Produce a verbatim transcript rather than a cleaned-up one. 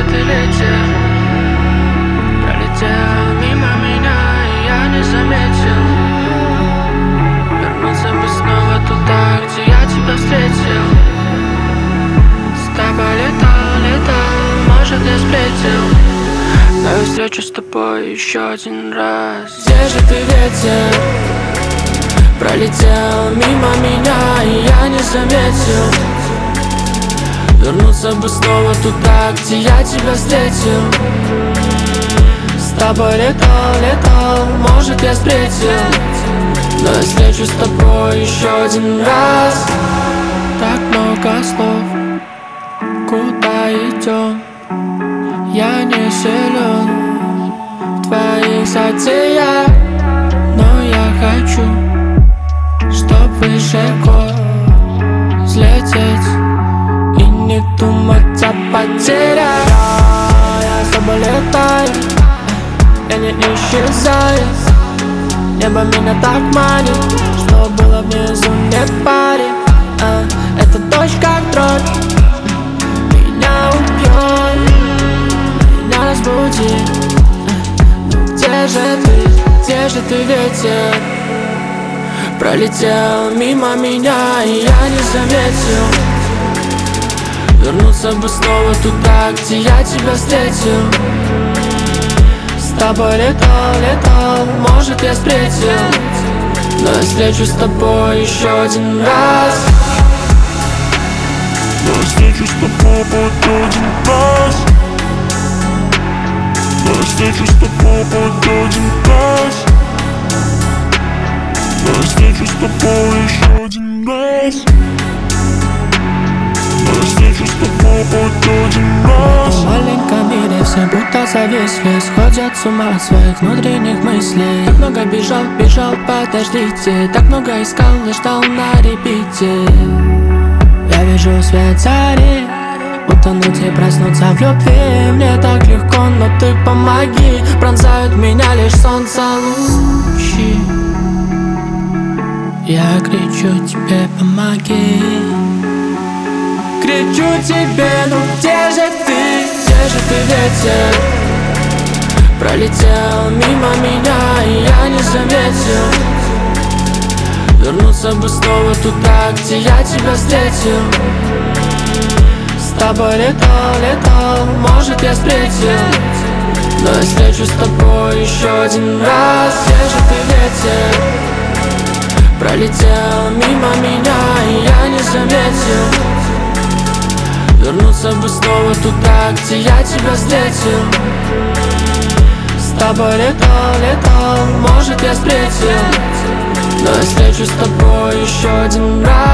ты летел, пролетел мимо меня, и я не заметил. Вернуться бы снова туда, где я тебя встретил. С тобой летал, летал, может я сплетил, но я встречу с тобой еще один раз. Где же ты, ветер? Пролетел мимо меня, и я не заметил. Вернуться бы снова туда, где я тебя встретил. С тобой летал, летал, может я встретил, но я встречу с тобой еще один раз. Так много слов, куда идем? Я не силен в твоих затеях, но я хочу, чтоб выше гор взлететь и не думать о потерях. Я с тобой летаю, я не исчезаю. Небо меня так манит, что было внизу не парит. а, Это дождь как дробь, меня убьет, меня разбудит. а, Где же ты, где же ты, ветер? Пролетел мимо меня, и я не заметил. Вернуться бы снова туда, где я тебя встретил. С тобой летал, летал, может я встретил, но я встречу с тобой еще один раз. Но я встречу с тобой один раз. Но я встречу с тобой один раз. Но я встречу с тобой еще один раз. Но я встречу с тобой один раз. В маленьком мире все будто зависли, сходят с ума от своих внутренних мыслей. Так много бежал, бежал, подождите, так много искал и ждал на репите. Я вижу свет зари, утонуть и проснуться в любви. Мне так легко, но ты помоги. Пронзают меня лишь солнца лучи. Я кричу тебе, помоги. Кричу тебе, ну где же ты, где же ты, ветер? Пролетел мимо меня, и я не заметил. Вернуться бы снова туда, где я тебя встретил. С тобой летал, летал, может я встретил, но я встречу с тобой еще один раз. Где же ты, ветер? Пролетел мимо меня, и я не заметил. Вернуться бы снова туда, где я тебя встретил. С тобой летал, летал, может я встретил, но я встречу с тобой еще один раз.